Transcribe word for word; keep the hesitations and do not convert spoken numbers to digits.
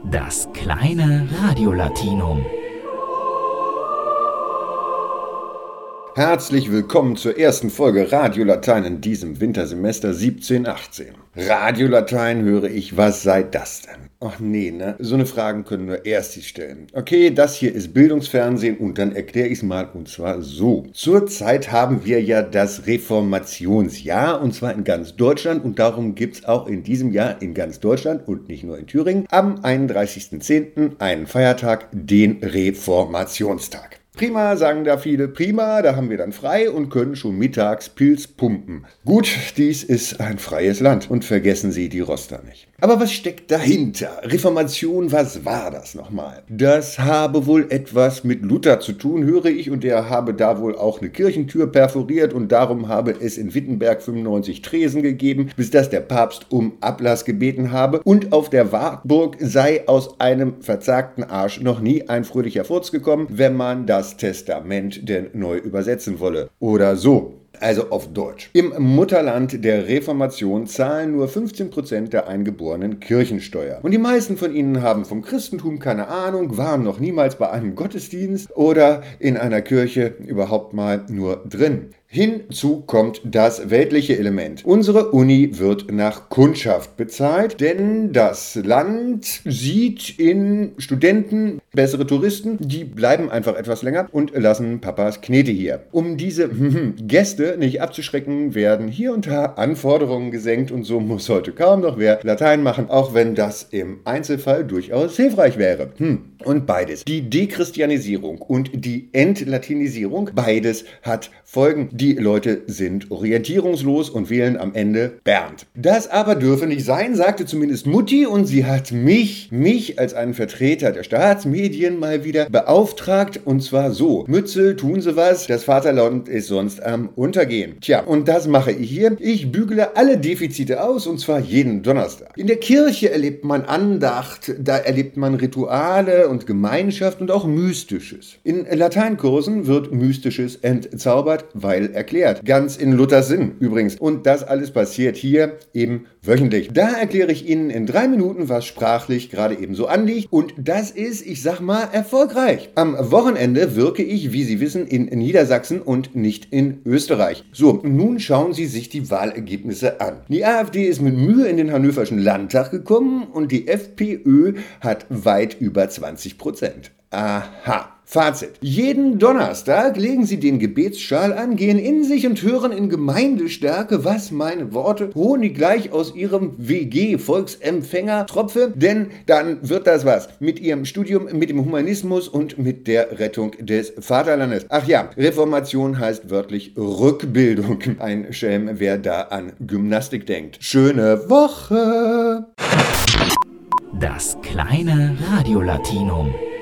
Das kleine Radiolatinum. Herzlich willkommen zur ersten Folge Radiolatein in diesem Wintersemester siebzehn achtzehn. Radiolatein höre ich, was sei das denn? Ach nee, ne? So eine Fragen können nur Erstis stellen. Okay, das hier ist Bildungsfernsehen und dann erkläre ich es mal und zwar so. Zurzeit haben wir ja das Reformationsjahr und zwar in ganz Deutschland und darum gibt es auch in diesem Jahr in ganz Deutschland und nicht nur in Thüringen am einunddreißigsten zehnten einen Feiertag, den Reformationstag. Prima, sagen da viele, prima, da haben wir dann frei und können schon mittags Pilz pumpen. Gut, dies ist ein freies Land und vergessen Sie die Roster nicht. Aber was steckt dahinter? Reformation, was war das nochmal? Das habe wohl etwas mit Luther zu tun, höre ich, und er habe da wohl auch eine Kirchentür perforiert und darum habe es in Wittenberg fünfundneunzig Tresen gegeben, bis dass der Papst um Ablass gebeten habe und auf der Wartburg sei aus einem verzagten Arsch noch nie ein fröhlicher Furz gekommen, wenn man das Das Testament denn neu übersetzen wolle. Oder so. Also auf Deutsch. Im Mutterland der Reformation zahlen nur fünfzehn Prozent der Eingeborenen Kirchensteuer. Und die meisten von ihnen haben vom Christentum keine Ahnung, waren noch niemals bei einem Gottesdienst oder in einer Kirche überhaupt mal nur drin. Hinzu kommt das weltliche Element. Unsere Uni wird nach Kundschaft bezahlt, denn das Land sieht in Studenten bessere Touristen, die bleiben einfach etwas länger und lassen Papas Knete hier. Um diese Gäste nicht abzuschrecken, werden hier und da Anforderungen gesenkt und so muss heute kaum noch wer Latein machen, auch wenn das im Einzelfall durchaus hilfreich wäre. Hm. Und beides, die Dechristianisierung und die Entlatinisierung, beides hat Folgen. Die Leute sind orientierungslos und wählen am Ende Bernd. Das aber dürfe nicht sein, sagte zumindest Mutti, und sie hat mich, mich als einen Vertreter der Staatsmedien mal wieder beauftragt, und zwar so: Mütze, tun Sie was, das Vaterland ist sonst am Untergehen. Tja, und das mache ich hier. Ich bügele alle Defizite aus, und zwar jeden Donnerstag. In der Kirche erlebt man Andacht, da erlebt man Rituale und Gemeinschaft und auch Mystisches. In Lateinkursen wird Mystisches entzaubert, weil erklärt. Ganz in Luthers Sinn übrigens. Und das alles passiert hier eben wöchentlich. Da erkläre ich Ihnen in drei Minuten, was sprachlich gerade eben so anliegt. Und das ist, ich sag mal, erfolgreich. Am Wochenende wirke ich, wie Sie wissen, in Niedersachsen und nicht in Österreich. So, nun schauen Sie sich die Wahlergebnisse an. Die AfD ist mit Mühe in den Hannoverschen Landtag gekommen und die FPÖ hat weit über zwanzig Prozent. Aha. Fazit. Jeden Donnerstag legen Sie den Gebetsschal an, gehen in sich und hören in Gemeindestärke, was meine Worte honigleich aus Ihrem W G-Volksempfänger tropfe, denn dann wird das was mit Ihrem Studium, mit dem Humanismus und mit der Rettung des Vaterlandes. Ach ja, Reformation heißt wörtlich Rückbildung. Ein Schelm, wer da an Gymnastik denkt. Schöne Woche! Das kleine Radiolatinum.